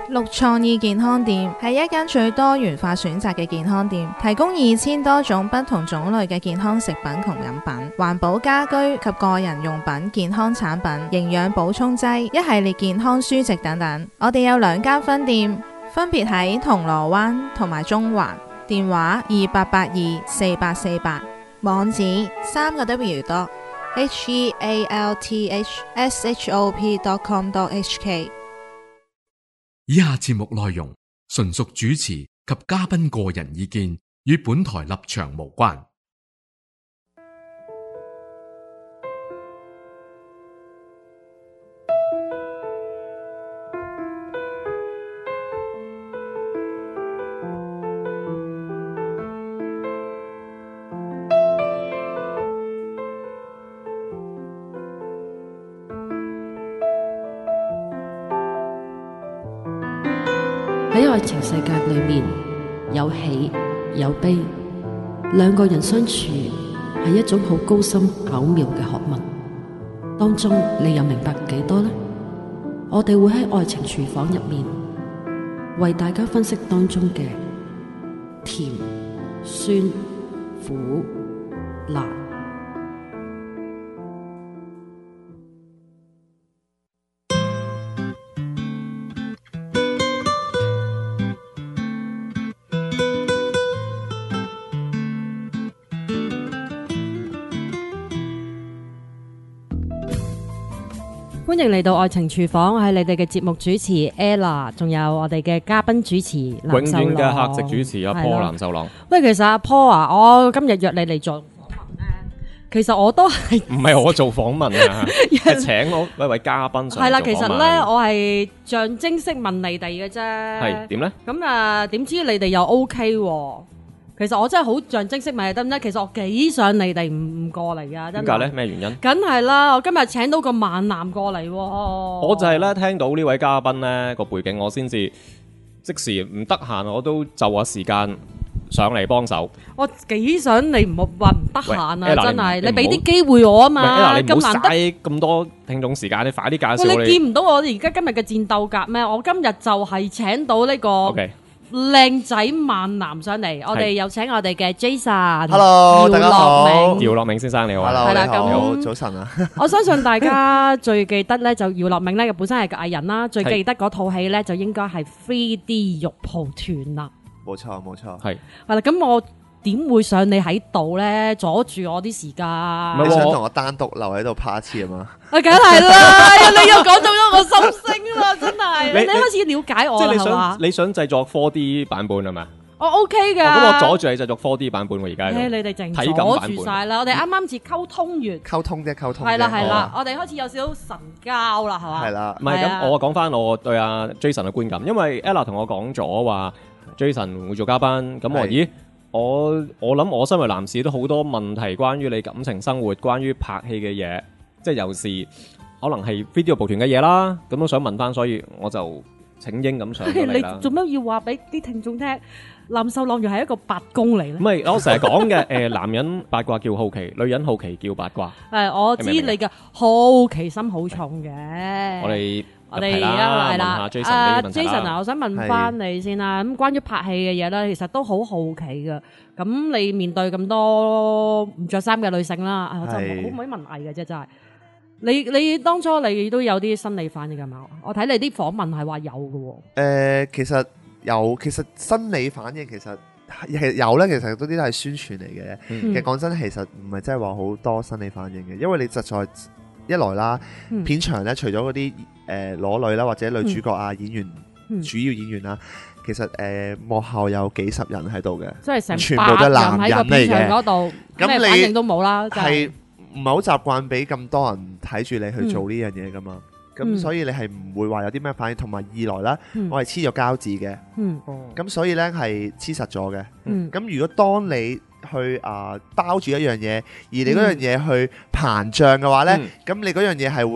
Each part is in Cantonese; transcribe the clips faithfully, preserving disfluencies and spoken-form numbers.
綠創意健康店係一間最多元化選擇嘅健康店，提供二千多種不同種類嘅健康食品同飲品、環保家居及個人用品、健康產品、營養補充劑、一系列健康書籍等等。我哋有兩間分店，分別喺銅鑼灣同埋中環，電話二八八二四八四八，網址三個 W 多 H E A L T H S H O P dot com dot H K。 以下節目內容純屬主持及嘉賓個人意見，與本台立場無關。 喺愛情世界裏面，有喜有悲，兩個人相處係一種好高深巧妙嘅學問。當中你又明白幾多呢？我哋會喺愛情廚房入面為大家分析當中嘅甜、酸、苦、辣。歡迎嚟到愛情廚房，我係你哋嘅節目主持 Ella， 仲有我哋嘅嘉賓主持永遠嘅客席主持阿 Paul 藍秀朗。 喂，其實阿 Paul 啊，我今日約你嚟做訪問咧，其實我都係唔係我做訪問啊，係請我一位嘉賓上嚟做訪問。係啦， 其實咧我係象徵式問你哋嘅啫。 係點咧？ 咁啊，點知你哋又 OK 喎？其實我真係好象徵式問，得唔得？其實我幾想你哋唔唔過嚟啊！點解咧？咩原因？ 梗係啦，我今日請到個猛男過嚟喎。 我就係咧聽到呢位嘉賓咧個背景，我先至即時唔得閒，我都就下時間上嚟幫手。我幾想你唔好話唔得閒啊！真係你俾啲機會我啊嘛！咁難得嘥咁多聽眾時間，你快啲介紹我。你見唔到我而家今日嘅戰鬥格咩？我今日就係請到呢個。Okay. 靚仔猛男上嚟，我哋有請我哋嘅 Jason。Hello， 大家好，姚樂明先生你好。 Hello， 你好，早晨啊！ 我相信大家最記得咧，就姚樂明咧，本身係個藝人啦，最記得嗰套戲咧，就應該係 three D 肉蒲團啦。 冇錯，冇錯， 係係啦，咁我。點會上你喺度咧？阻住我啲時間。 你想同我單獨留喺度拍一次啊嘛？ 啊，梗係啦！你又講中咗我心聲啦，真係。你你開始了解我啦，係嘛？ 你想製作 four D 版本係咪？ 我 OK 噶。 咁我阻住你製作 four D 版本喎，而家。 誒，你哋淨阻住晒啦！我哋啱啱至溝通完。 溝通啫，溝通。 係啦係啦，我哋開始有少少神交啦，係嘛？ 係啦。 唔係咁，我講翻我對阿 Jason 嘅觀感，因為 Ella 同我講咗話 Jason 會做嘉賓，咁我咦？我我諗我身為男士都好多問題，關於你感情生活，關於拍戲嘅嘢，即係有時可能係 video 部團嘅嘢啦，咁都想問翻，所以我就請纓咁上嚟啦。 你做咩要話俾啲聽眾聽？藍秀朗原係一個八公嚟咧？ 唔係，我成日講嘅誒，男人八卦叫好奇，女人好奇叫八卦。 誒，我知你嘅好奇心好重嘅。 我哋。 我哋而家係啦，阿 Jason 啊，我想問翻你先啦。咁關於拍戲嘅嘢咧，其實都好好奇噶。咁你面對咁多唔着衫嘅女性啦，我就可唔可以文藝嘅啫？真係，你你當初你都有啲生理反應㗎嘛？我睇你啲訪問係話有嘅喎。 誒，其實有，其實生理反應其實係有咧。其實嗰啲都係宣傳嚟嘅。其實講真，其實唔係真係話好多生理反應嘅，因為你實在。一來啦，嗯、片場咧除咗嗰啲誒裸女啦，或者女主角啊、嗯、演員、嗯、主要演員啦，其實誒、呃、幕後有幾十人喺度嘅，即係成全部都係男人嚟嘅。咁你反應都冇啦，係唔係好習慣俾咁多人睇住你去做呢樣嘢噶嘛？咁、嗯、所以你係唔會話有啲咩反應。同埋二來啦，嗯、我係黐咗膠紙嘅，咁、嗯、所以咧係黐實咗嘅。咁、嗯、如果當你去啊、呃、包住一樣嘢，而你嗰樣嘢去膨脹嘅話咧，咁、嗯、你嗰樣嘢係會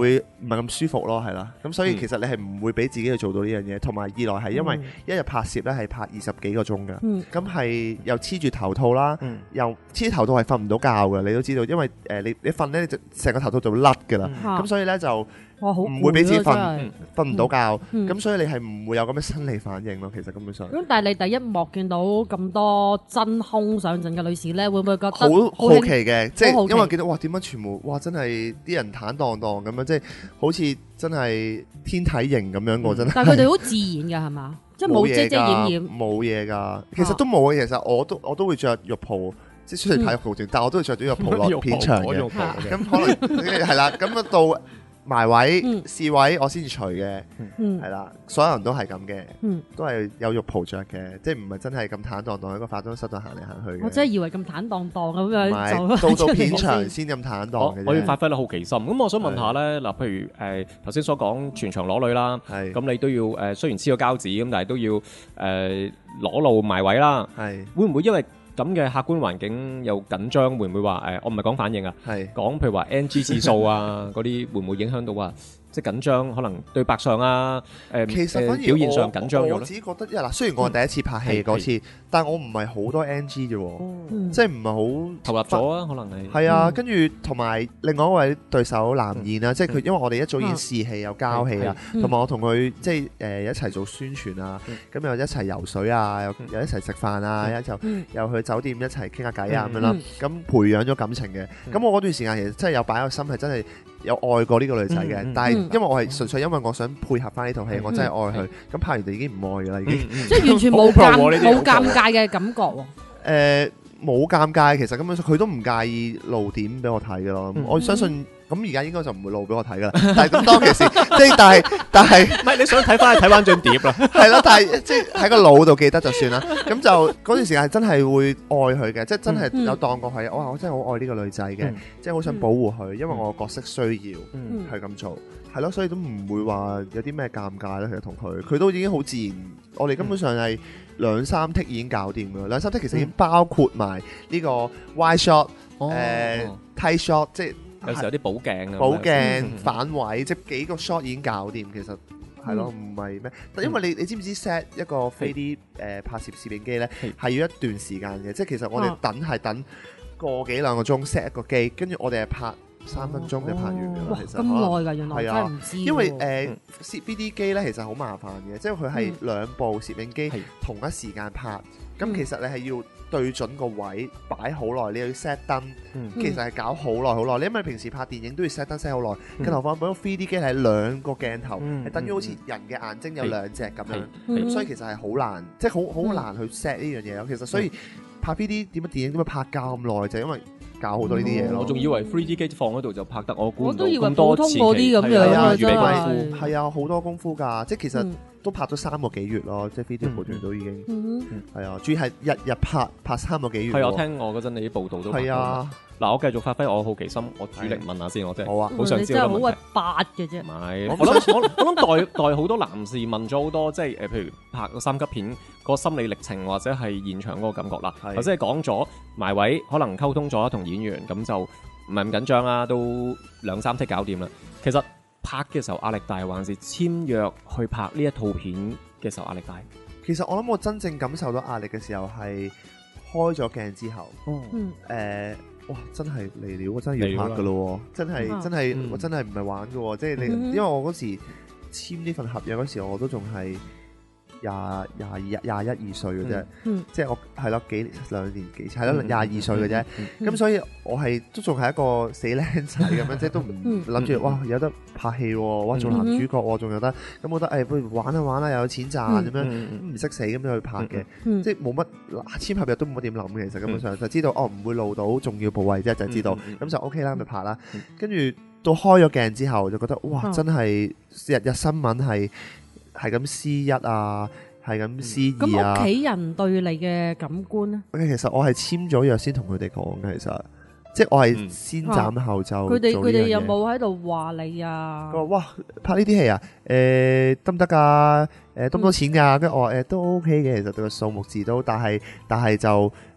唔係咁舒服咯，係啦。咁所以其實你係唔會俾自己去做到呢樣嘢，同埋二來係因為一日拍攝咧係拍二十幾個鐘㗎，咁係、嗯、又黐住頭套啦，嗯、又黐住頭套係瞓唔到覺㗎，你都知道，因為誒、呃、你你瞓咧你就成個頭套就會甩㗎啦，咁、嗯、所以咧就。唔會俾自己瞓瞓唔到覺，咁、嗯、所以你係唔會有咁嘅生理反應咯。其實根本上。咁但係你第一幕見到咁多真空上陣嘅女士咧，會唔會覺得好好奇嘅？即係因為見到哇點解全部哇真係啲人坦蕩蕩咁樣，即係好似真係天體型咁樣喎，真係。 但係佢哋好自然㗎係嘛？即係冇遮遮掩掩。 冇嘢㗎，其實都冇嘅。其實我都我都會着浴袍。即係出嚟拍浴袍段，但係我都會着咗浴袍落片場嘅。咁可能係啦，咁到埋位試位我先至除嘅，係啦，所有人都係咁嘅，都係有浴袍着嘅，即係唔係真係咁坦蕩蕩喺個化妝室度行嚟行去嘅。 我真係以為咁坦蕩蕩咁樣就到到片場先咁坦蕩嘅。 我要發揮得好奇心，咁我想問下咧，嗱，譬如誒頭先所講全場裸女啦，咁你都要誒雖然黐咗膠紙咁，但係都要誒裸露埋位啦，係會唔會因為咁嘅客觀環境又緊張，會唔會話誒、呃？我唔係講反應啊，係講譬如話 N G 次數啊，嗰啲會唔會影響到話即係緊張？可能對白上啊，誒、呃， 其實反而表現上緊張咗咧。 我自己覺得，嗱，雖然我係第一次拍戲嗰、嗯、次，但係我唔係好多 N G 啫，嗯、即係唔係好投入咗啊？可能係係啊，跟住同埋另外一位對手藍燕啊，嗯、即係佢，因為我哋一早已經試戲有交戲啊，同埋我同佢即係誒一齊做宣傳啊，咁、嗯、又一齊游水啊，又又一齊食飯啊，一就又去酒店一齊傾下偈啊咁樣啦，咁培養咗感情嘅。咁我嗰段時間其實真係有擺個心係真係有愛過呢個女仔嘅，但係因為我係純粹因為我想配合翻呢套戲，我真係愛佢。咁拍完就已經唔愛㗎啦，已經即係完全冇尷冇尷尬嘅感覺喎。 誒冇尷尬，其實根本上佢都唔介意露點俾我睇㗎咯。我相信。咁而家應該就唔會露俾我睇噶啦，但係咁當其時，即係但係但係，唔係你想睇翻睇翻張碟啦，係咯，但係即係喺個腦度記得就算啦。咁就嗰段時間係真係會愛佢嘅，即係真係有當過係，哇！我真係好愛呢個女仔嘅，即係好想保護佢，因為我角色需要係咁做，係咯，所以都唔會話有啲咩尷尬咧。其實同佢，佢都已經好自然。我哋根本上係兩三剔已經搞掂㗎啦，兩三剔其實已經包括埋呢個 wide shot、誒 tight shot，即係。 有時有啲補鏡啊， 補鏡反位，即係幾個 shot 已經搞掂。其實係咯，唔係咩？但因為你你知唔知 set 一個飛啲誒拍攝攝影機咧，係要一段時間嘅。即係其實我哋等係等個幾兩個鐘 set 一個機，跟住我哋係拍三分鐘就拍完㗎啦。其實咁耐㗎，原來真係唔知。 因為誒攝 B D 機咧，其實好麻煩嘅，即係佢係兩部攝影機同一時間拍。咁其實你係要對準個位擺好耐，你要 set 燈，其實係搞好耐好耐。你因為平時拍電影都要 set 燈 set 好耐，更何況嗰個 three D 機係兩個鏡頭，係等於好似人嘅眼睛有兩隻咁樣，咁所以其實係好難，即係好好難去 set 呢樣嘢咯。其實所以拍 three D 點解電影點解拍咁耐，就因為搞好多呢啲嘢咯。 我仲以為 three D 機放喺度就拍得，我估唔到咁多次。係啊，預備功夫係啊，好多功夫㗎，即係其實。都拍咗三個幾月咯，即係 video 部段都已經係啊，主要係日日拍拍三個幾月。 係我聽我嗰陣你啲報道都係啊。 嗱，我繼續發揮我好奇心，我主力問下先，我真係好啊， 好想知道。 真係好鬼八嘅啫。 唔係，我諗我我諗代代好多男士問咗好多，即係誒，譬如拍個三級片個心理歷程或者係現場嗰個感覺啦。頭先係講咗埋位，可能溝通咗同演員，咁就唔係咁緊張啦，都兩三 take 搞掂啦。其實拍嘅時候壓力大，還是簽約去拍呢一套片嘅時候壓力大？ 其實我諗我真正感受到壓力嘅時候係開咗鏡之後，嗯，誒，哇，真係嚟了，我真係要拍噶咯，真係真係我真係唔係玩噶，即係你，因為我嗰時簽呢份合約嗰時，我都仲係廿廿二廿一二歲嘅啫，即係我係咯幾兩年幾係咯廿二歲嘅啫，咁所以我係都仲係一個死僆仔咁樣，即係都唔諗住哇有得拍戲，哇做男主角喎，仲有得咁，我覺得誒不如玩下玩下又有錢賺咁樣，唔識死咁樣去拍嘅，即係冇乜簽合約都冇乜點諗嘅，其實根本上就知道哦唔會露到重要部位啫，就知道咁就 OK 啦，咪拍啦。跟住到開咗鏡之後就覺得哇真係日日新聞係。係咁 C 一啊，係咁 C 二啊。咁屋企人對你嘅感官咧？ 其實我係簽咗約先同佢哋講嘅，其實即係我係先斬後奏。佢哋佢哋有冇喺度話你啊？ 佢話哇拍呢啲戲啊，誒得唔得㗎？誒多唔多錢㗎？跟住我話誒都 OK 嘅，其實對個數目字都，但係但係就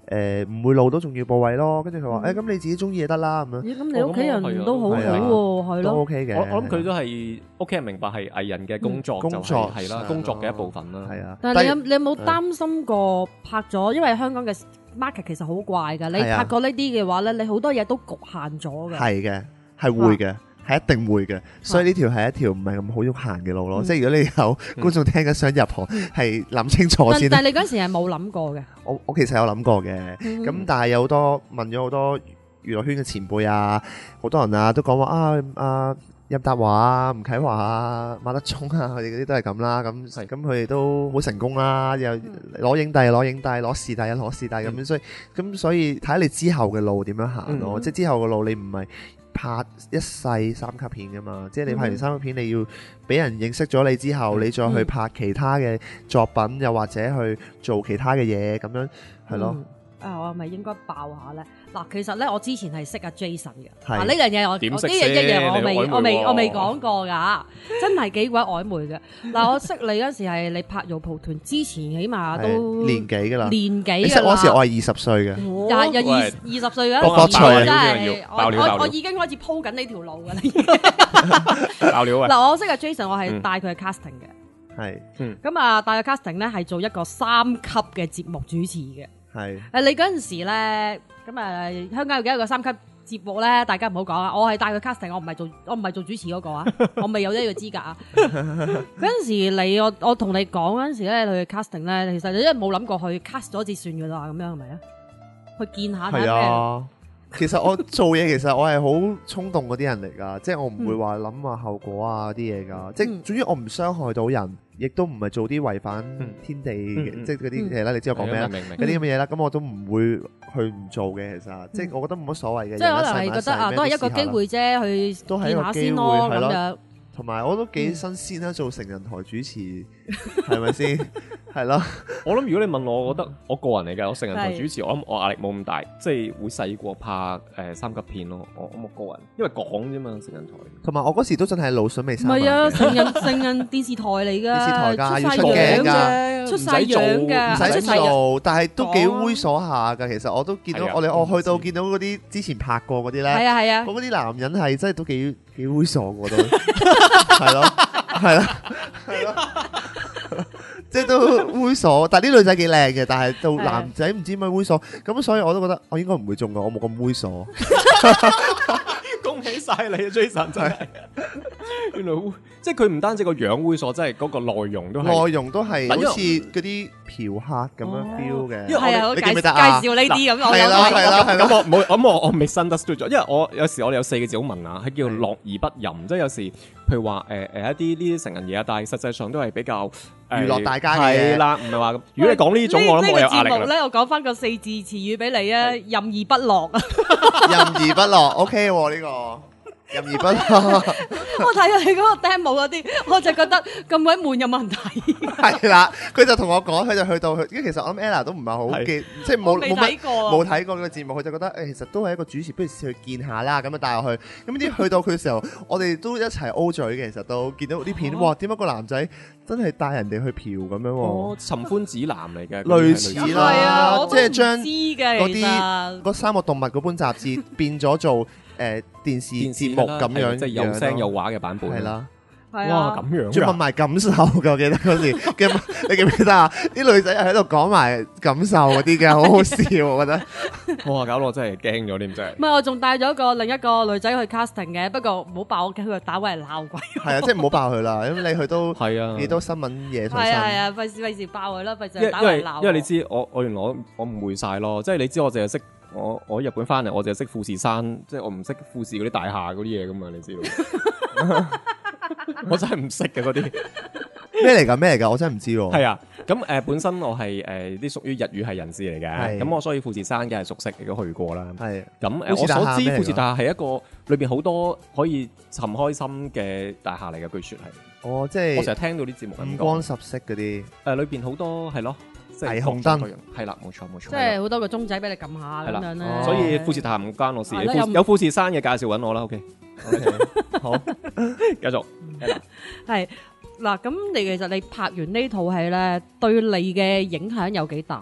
誒唔會露到重要部位咯。跟住佢話誒咁你自己中意就得啦咁樣。 咦？咁你屋企人都好好喎，係咯， 都 OK 嘅。 我我諗佢都係屋企人明白係藝人嘅工作， 工作係啦，工作嘅一部分啦。 係啊。 但係你有你有冇擔心過拍咗？因為香港嘅 market 其實好怪㗎。你拍過呢啲嘅話咧，你好多嘢都局限咗㗎。 係嘅，係會嘅。係一定會嘅，所以呢條係一條唔係咁好喐行嘅路咯。即係如果你有觀眾聽緊想入行，係諗清楚先。 但係你嗰陣時係冇諗過嘅。 我我其實有諗過嘅，咁但係有好多問咗好多娛樂圈嘅前輩啊，好多人啊都講話啊啊任達華啊、吳啟華啊、馬德鐘啊，佢哋嗰啲都係咁啦。咁咁佢哋都好成功啦，又攞影帝、攞影帝、攞視帝、攞視帝咁樣。所以咁所以睇下你之後嘅路點樣行咯。即係之後嘅路你唔係拍一世三級片噶嘛，即係你拍完三級片，你要俾人認識咗你之後，你再去拍其他嘅作品，又或者去做其他嘅嘢，咁樣係咯。 啊，我係咪應該爆下咧？嗱，其實咧，我之前係識阿 Jason 嘅。嗱，呢樣嘢我我呢樣一樣我未我未我未講過㗎，真係幾鬼曖昧嘅。嗱，我識你嗰時係你拍《玉蒲團》之前，起碼都年幾㗎啦。 年幾㗎啦。 你識嗰時我係二十歲嘅。 廿廿二二十歲嘅。 爆料真係我我我已經開始鋪緊呢條路㗎啦。 爆料啊！ 嗱，我識阿 Jason，我係帶佢去 casting 嘅。 係。 咁啊，帶佢 casting 咧係做一個三級嘅節目主持嘅。 係誒，你嗰陣時咧，咁啊，香港有幾多個三級節目咧？大家唔好講啊！我係帶佢 casting，我唔係做，我唔係做主持嗰個啊，我未有呢個資格啊。嗰陣時你我我同你講嗰陣時咧，去 casting 咧，其實你因為冇諗過去 cast 咗至算噶啦，咁樣係咪啊？去見下睇咩？其實我做嘢，其實我係好衝動嗰啲人嚟㗎，即係我唔會話諗下後果啊啲嘢㗎，即係總之我唔傷害到人，亦都唔係做啲違反天地嘅，即係嗰啲嘢啦。你知我講咩啦？嗰啲咁嘅嘢啦，咁我都唔會去唔做嘅。其實即係我覺得冇乜所謂嘅。 即係可能係覺得啊，都係一個機會啫，去見下先咯咁樣。 同埋我都幾新鮮啦，做成人台主持係咪先？係咯。我諗如果你問我，我覺得我個人嚟嘅，我成人台主持，我諗我壓力冇咁大，即係會細過拍誒三級片咯。我我個人，因為講啫嘛，成人台。同埋我嗰時都真係腦筍未生。唔係啊，成人成人電視台嚟㗎， 電視台㗎，要出鏡㗎， 出晒樣㗎， 唔使做，但係都幾猥瑣下㗎。其實我都見到我哋我去到見到嗰啲之前拍過嗰啲咧，係啊係啊，嗰啲男人係真係都幾幾猥瑣㗎都。係咯，係咯，係咯，即係都猥瑣，但係啲女仔幾靚嘅，但係到男仔唔知點解猥瑣，咁所以我都覺得我應該唔會中㗎，我冇咁猥瑣。 恭喜晒你啊，Jason 真係，原來即係佢唔單止個樣猥瑣，即係嗰個內容都係內容都係好似嗰啲嫖客咁樣 feel 嘅。 係啊， 你記唔記得啊？介紹呢啲咁， 係啦係啦係啦。 咁我冇咁我我 misunderstood 咗，因為我有時我哋有四個字好文啊，係叫樂而不淫，即係有時譬如話誒誒一啲呢啲成人嘢啊，但係實際上都係比較娛樂大家嘅。 係啦，唔係話咁。如果你講呢種，我諗我有壓力啦。呢個節目咧，我講翻個四字詞語俾你啊，任而不樂啊。 任而不樂 ，OK 喎呢個。任而不樂。 我睇下你嗰個 demo 嗰啲，我就覺得咁鬼悶有問題。 係啦，佢就同我講，佢就去到去，因為其實我諗 Ella 都唔係好記，即係冇冇乜冇睇過呢個節目，佢就覺得誒，其實都係一個主持，不如去見下啦，咁啊帶我去。咁啲去到佢嘅時候，我哋都一齊 O 嘴嘅，其實都見到啲片，哇！點解個男仔真係帶人哋去嫖咁樣？ 哦，尋歡指南嚟嘅， 類似啦，即係將嗰啲嗰三個動物嗰本雜誌變咗做。誒電視節目咁樣， 即係有聲有畫嘅版本。 係啦， 哇咁樣， 仲問埋感受㗎，我記得嗰時，你記唔記得啊？啲女仔又喺度講埋感受嗰啲嘅，好好笑，我覺得。 哇！搞到我真係驚咗添，真係。 唔係，我仲帶咗個另一個女仔去 casting 嘅，不過唔好爆我嘅，佢打位嚟鬧鬼。 係啊，即係唔好爆佢啦，因為你去都係啊， 幾多新聞嘢上身。 係啊係啊，費事費事爆佢啦，費事打位鬧。 因為你知我我原來我我誤會晒咯，即係你知我淨係識。我我日本翻嚟，我就係識富士山，即係我唔識富士嗰啲大廈嗰啲嘢噶嘛，你知道？我真係唔識嘅嗰啲咩嚟㗎？咩嚟㗎？我真係唔知喎。 係啊，咁誒、呃、本身我係誒啲屬於日語系人士嚟嘅，咁我所以富士山梗係熟悉，亦都去過啦。係咁誒，我所知富士大廈係一個裏邊好多可以尋開心嘅大廈嚟嘅，據說係。 哦，即係我成日聽到啲節目五光十色嗰啲， 誒裏邊好多係咯。 霓虹燈係啦，冇錯冇錯， 即係好多個鐘仔俾你撳下咁樣咧。 所以富士大廈唔關我事，有富士山嘅介紹揾我啦。OK，好，繼續。 係嗱，咁你其實你拍完呢套戲咧，對你嘅影響有幾大啊？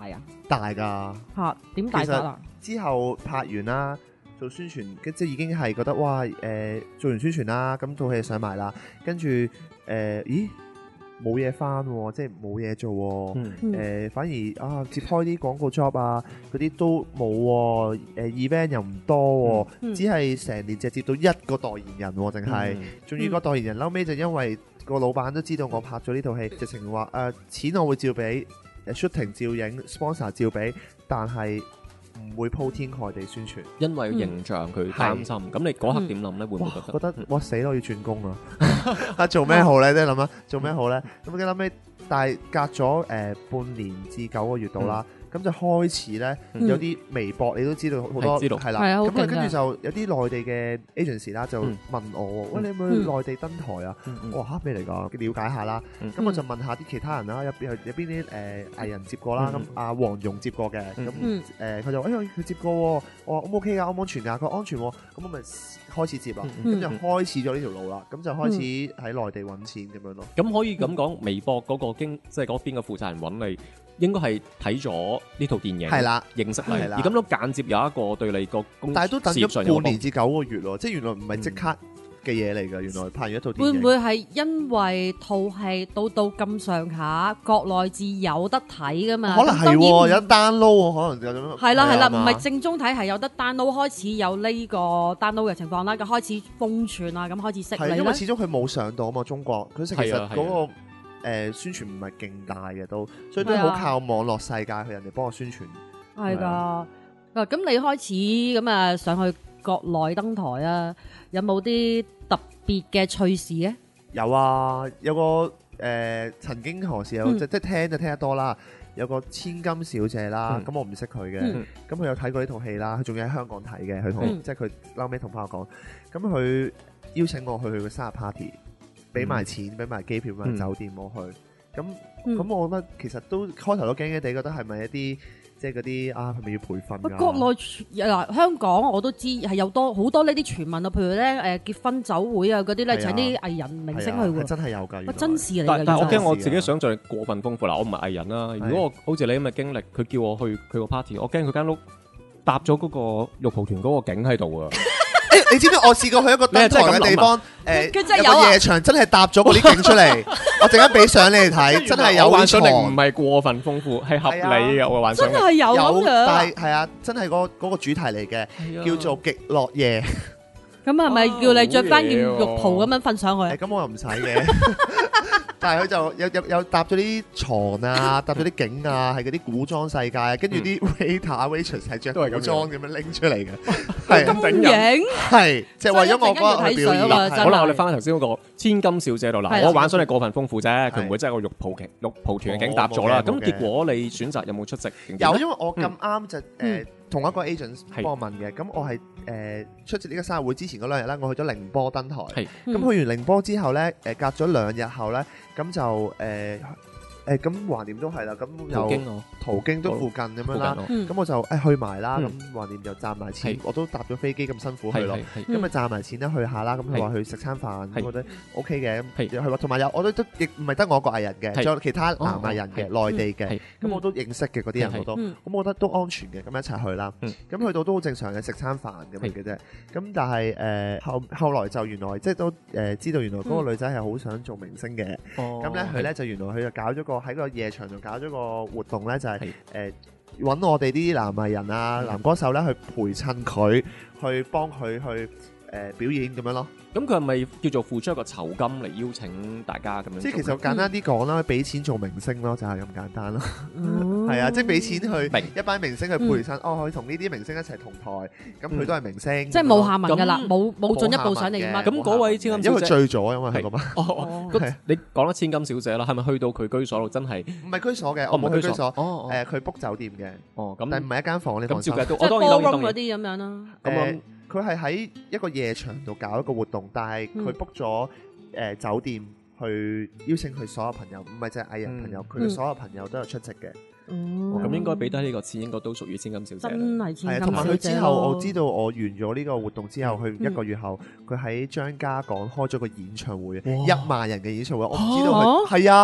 大㗎嚇，點大法啊？ 之後拍完啦，做宣傳，即係已經係覺得哇誒、呃，做完宣傳啦，咁套戲上埋啦，跟住誒，咦冇嘢翻喎，即係冇嘢做喎、啊，誒、 嗯呃、反而啊接開啲廣告 job 啊，嗰啲都冇喎、啊，誒、呃、event 又唔多喎、啊， 嗯、 只係成年就接到一個代言人喎、啊，淨係，仲要個代言人後尾就因為個老闆都知道我拍咗呢套戲，直情話誒錢我會照俾。shooting 照影 sponsor 照俾，但係唔會鋪天蓋地宣傳， 因為形象佢擔心。咁你嗰刻點諗咧？會唔會覺得？ 覺得哇死咯，要轉工啊！啊做咩好咧？即係諗啊，做咩好咧？咁嘅諗起，但係隔咗誒半年至九個月度啦。咁就開始咧，有啲微博你都知道好多係啦，咁啊跟住就有啲內地嘅 agency 啦，就問我：喂，你有冇去內地登台啊？我話嚇咩嚟㗎？了解下啦。咁我就問下啲其他人啦，有邊有邊啲誒藝人接過啦？咁阿黃蓉接過嘅，咁誒佢就哎呀佢接過，我話 O 唔 OK 㗎？安唔安全㗎？佢安全喎。咁我咪開始接啦，咁就開始咗呢條路啦。咁就開始喺內地揾錢咁樣咯。 咁可以咁講，微博嗰個經即係嗰邊嘅負責人揾你。應該係睇咗呢套電影，係啦，認識你，而咁都間接有一個對你個工， 但係都等咗半年至九個月咯，即係原來唔係即刻嘅嘢嚟㗎，原來拍完一套電影。 會唔會係因為套戲到到咁上下，國內至有得睇㗎嘛？ 可能係喎，有得 download 喎，可能有咁。 係啦係啦，唔係正宗睇，係有得 download，開始有呢個 download 嘅情況啦，咁開始瘋傳啊，咁開始識你咧。 係因為始終佢冇上到啊嘛，中國佢其實嗰個。誒宣傳唔係勁大嘅都，所以都好靠網絡世界去人哋幫我宣傳。 係㗎，嗱咁你開始咁啊上去國內登台啊，有冇啲特別嘅趣事咧？ 有啊，有個誒、呃、曾經何時有、嗯、即即聽就聽得多啦，有個千金小姐啦，咁、嗯、我唔識佢嘅，咁佢、嗯、有睇過呢套戲啦，佢仲要喺香港睇嘅，佢同、嗯、即係佢後尾同朋友講，咁佢邀請我去佢嘅生日 party。俾埋錢，俾埋機票，俾埋酒店我去，咁咁、嗯、我覺得其實都開頭都驚驚地，覺得係咪一啲即係嗰啲啊，係咪要培訓㗎？ 國內嗱香港我都知係有多好多呢啲傳聞啊，譬如咧誒結婚酒會啊嗰啲咧請啲藝人明星去喎， 真係有㗎， 真事嚟㗎。 但但我驚我自己想像力過分豐富啦，我唔係藝人啦。如果我好似你咁嘅經歷，佢叫我去佢個 party，我驚佢間屋搭咗嗰個玉蒲團嗰個景喺度啊！ 你知唔知我試過去一個登台嘅地方？誒， 佢真係有個夜場，真係搭咗嗰啲景出嚟。我陣間俾相你哋睇，真係有幻想力唔係過分豐富，係合理嘅。我幻想真係有咁樣， 但係係啊，真係嗰嗰個主題嚟嘅，叫做極樂夜。 咁係咪叫你着翻件浴袍咁樣瞓上去？ 咁我又唔使嘅。但係佢就有有有搭咗啲床啊，搭咗啲景啊，係嗰啲古裝世界啊，跟住啲 waiter waitress 係着古裝咁樣拎出嚟嘅，係咁型， 係即係為咗我嗰個表演。 好啦，我哋翻翻頭先嗰個千金小姐度啦，我幻想係過分豐富啫，佢唔會真係個浴袍劇、浴袍團嘅景搭咗啦。咁結果你選擇有冇出席？ 有，因為我咁啱就誒同一個 agent 幫我問嘅，咁我係誒出席呢個生日會之前嗰兩日咧，我去咗寧波登台，咁去完寧波之後咧，誒隔咗兩日後咧。咁就誒誒咁橫掂都係啦，咁又途經都附近咁樣啦，咁我就誒去埋啦，咁橫掂就賺埋錢，我都搭咗飛機咁辛苦去咯，咁咪賺埋錢咧去下啦，咁佢話去食餐飯，我覺得 OK 嘅，咁係同埋有我都都亦唔係得我一個藝人嘅，仲有其他男藝人嘅內地嘅，咁我都認識嘅嗰啲人好多，咁我覺得都安全嘅，咁一齊去啦，咁去到都好正常嘅食餐飯咁樣嘅啫，咁但係誒後後來就原來即係都誒知道原來嗰個女仔係好想做明星嘅。咁咧，佢咧就原來佢就搞咗個喺個夜場度搞咗個活動咧，就係誒揾我哋啲男藝人啊、男歌手咧去陪襯佢，去幫佢去誒表演咁樣咯。 咁佢係咪叫做付出一個酬金嚟邀請大家咁樣？ 即係其實簡單啲講啦，俾錢做明星咯，就係咁簡單咯。係啊，即係俾錢去一班明星去陪襯，哦，去同呢啲明星一齊同台，咁佢都係明星。即係冇下文㗎啦，冇冇進一步想你乜。 咁嗰位千金小姐， 因為醉咗，因為係咁啊。 哦，你講得千金小姐啦，係咪去到佢居所度真係？ 唔係居所嘅，我冇去居所。哦，誒，佢 book 酒店嘅。哦，咁但係唔係一間房，你放心。 即係 ballroom 嗰啲咁樣啦。 咁佢係喺一個夜場度搞一個活動，但係佢 book 咗誒酒店去邀請佢所有朋友，唔係淨係藝人朋友，佢嘅、嗯、所有朋友都有出席嘅。 哦，咁應該俾低呢個錢，應該都屬於千金小姐。 真係千金小姐。 同埋佢之後，我知道我完咗呢個活動之後，佢、嗯、一個月後，佢喺張家港開咗個演唱會，一萬人嘅演唱會，我唔知道佢係啊。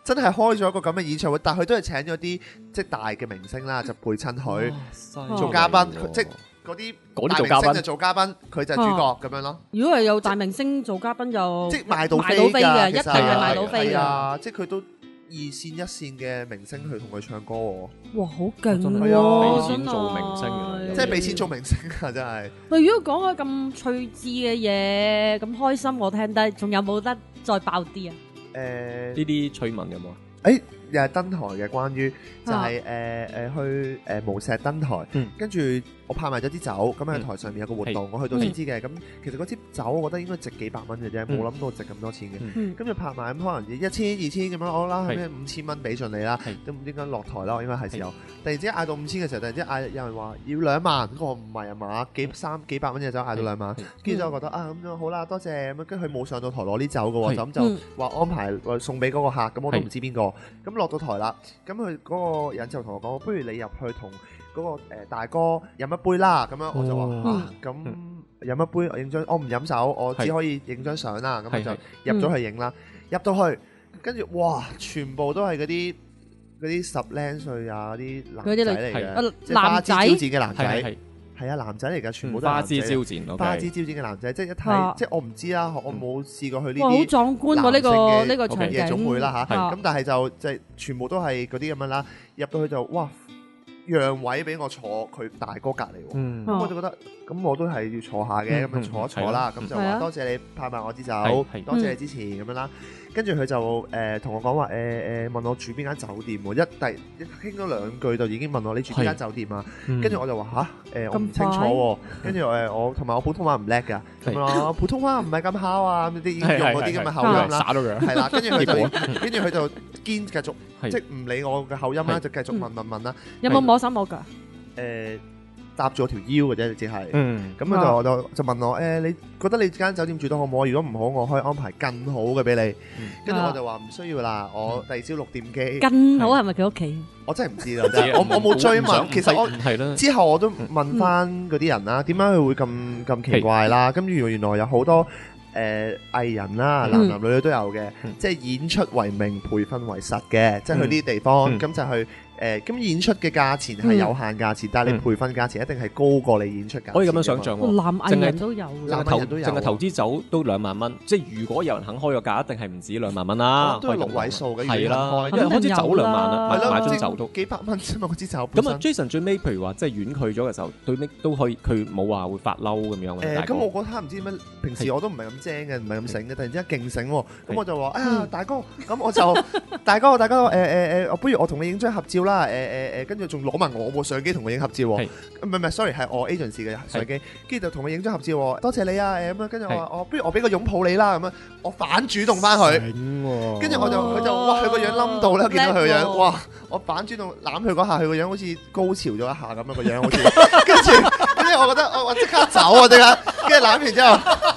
真係開咗一個咁嘅演唱會，但係佢都係請咗啲即係大嘅明星啦，就陪襯佢做嘉賓，即係嗰啲大明星就做嘉賓，佢就係主角咁樣咯。 如果係有大明星做嘉賓就即係賣到飛嘅，一定係賣到飛嘅，即係佢都二線一線嘅明星去同佢唱歌喎。哇，好勁喎！ 俾錢做明星， 即係俾錢做明星啊！真係。 喂，如果講開咁趣致嘅嘢，咁開心我聽得，仲有冇得再爆啲啊？ 誒， 呢啲趣聞有冇啊？ 誒。又係登台嘅，關於就係誒誒去誒無錫登台，跟住我拍埋咗支酒，咁喺台上面有個活動，我去到先知嘅。咁其實嗰支酒我覺得應該值幾百蚊嘅啫，冇諗到值咁多錢嘅。跟住拍埋咁可能一千二千咁樣，我啦咩五千蚊俾盡你啦，都唔知點解落台啦，我應該係時候。突然之間嗌到五千嘅時候，突然之間嗌有人話要兩萬，我唔係啊嘛，幾三幾百蚊嘅酒嗌到兩萬，跟住之後我覺得啊咁樣好啦，多謝咁樣，跟住佢冇上到台攞啲酒嘅喎，就咁就話安排送俾嗰個客，咁我都唔知邊個，咁落到台啦，咁佢嗰個人就同我講，不如你入去同嗰個誒大哥飲一杯啦，咁樣我就話啊，咁飲一杯，我影張，我唔飲酒，我只可以影張相啦，咁我就入咗去影啦，入到去，跟住哇，全部都係嗰啲嗰啲十零歲啊嗰啲男仔嚟嘅，即係花枝招展嘅男仔。係啊，男仔嚟㗎，全部都係花枝招展， 花枝招展嘅男仔，即係一睇，即係我唔知啦，我冇試過去呢啲好壯觀喎！呢個呢個場景夜總會啦嚇，咁但係就即係全部都係嗰啲咁樣啦，入到去就哇讓位俾我坐佢大哥隔離喎，咁我就覺得咁我都係要坐下嘅，咁樣坐一坐啦，咁就話多謝你派埋我支酒，多謝你之前咁樣啦。跟住佢就誒同我講話誒誒問我住邊間酒店喎，一第一傾咗兩句就已經問我你住邊間酒店啊？跟住我就話吓，誒我唔清楚喎，跟住誒我同埋我普通話唔叻㗎，咁咯普通話唔係咁考啊，啲已經用嗰啲咁嘅口音啦，係啦，跟住佢就跟住佢就堅繼續即係唔理我嘅口音啦，就繼續問問問啦。 有冇摸手摸腳？ 誒。搭住我條腰嘅啫，只係，咁佢就就就問我誒，你覺得你間酒店住得好唔好？如果唔好，我可以安排更好嘅俾你。跟住我就話唔需要啦，我第二朝六點幾。 更好係咪佢屋企？ 我真係唔知啦，我我冇追問。其實我之後我都問翻嗰啲人啦，點解佢會咁咁奇怪啦？咁原原來有好多誒藝人啦，男男女女都有嘅，即係演出為名，培訓為實嘅，即係去呢啲地方咁就去。誒咁演出嘅價錢係有限價錢，但係你培訓價錢一定係高過你演出價錢。 可以咁樣想像喎， 男藝人都有， 男藝人都有， 淨係投資酒都兩萬蚊。即係如果有人肯開個價，一定係唔止兩萬蚊啦。 都係六位數嘅， 係啦，因為開支酒兩萬啦，買買樽酒都幾百蚊啫嘛，嗰支酒。 咁啊，Jason 最尾譬如話即係遠去咗嘅時候，對尾都可以，佢冇話會發嬲咁樣嘅。 誒咁我嗰刻唔知點解，平時我都唔係咁精嘅，唔係咁醒嘅，突然之間勁醒喎。咁我就話：哎呀，大哥，咁我就大哥，大哥，誒誒誒，不如我同你影張合照啦，誒誒誒。跟住仲攞埋我部相機同佢影合照喎，唔係唔係 sorry 係我 agency 嘅相機，跟住就同佢影張合照喎，多謝你啊誒咁樣，跟住我話我不如我俾個擁抱你啦咁樣，我反主動翻佢，跟住我就佢就哇佢個樣冧到啦，見到佢個樣哇，我反主動攬佢嗰下，佢個樣好似高潮咗一下咁樣個樣好似，跟住跟住我覺得我我即刻走啊即刻，跟住攬完之後。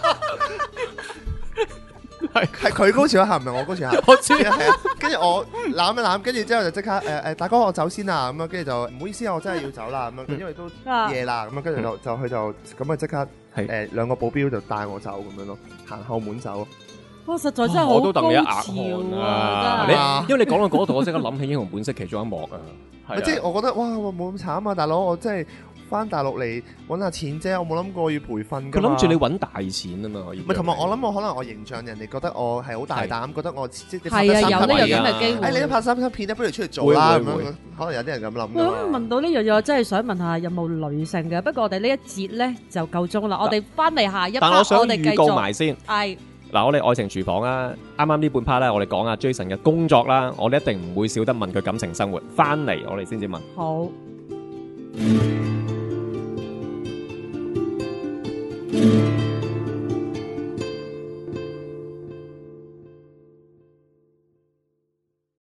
係係佢高潮一下，唔係我高潮一下。我知係啊，跟住我攬一攬，跟住之後就即刻誒誒，大哥我走先啦，咁樣跟住就唔好意思啊，我真係要走啦，咁樣因為都夜啦，咁樣跟住就就佢就咁啊即刻誒兩個保鏢就帶我走咁樣咯，行後門走。 哇！實在真係好高潮啊！ 你因為你講到嗰度，我即刻諗起《英雄本色》其中一幕啊。 即係我覺得哇，冇咁慘啊，大佬，我真係。翻大陸嚟揾下錢啫，我冇諗過要培訓。 佢諗住你揾大錢啊嘛，可以。 唔係，同埋我諗我可能我形象人哋覺得我係好大膽，覺得我即係係啊，有呢樣咁嘅機會。 誒，你都拍三級片咧，不如出嚟做啦咁樣。可能有啲人咁諗。 問到呢樣嘢，我真係想問下有冇女性嘅？不過我哋呢一節咧就夠鐘啦，我哋翻嚟下一 part， 但我想預告埋先。 係。 嗱，我哋愛情廚房啊，啱啱呢半 part 咧，我哋講下 Jason 嘅工作啦，我哋一定唔會少得問佢感情生活。翻嚟我哋先至問。 好。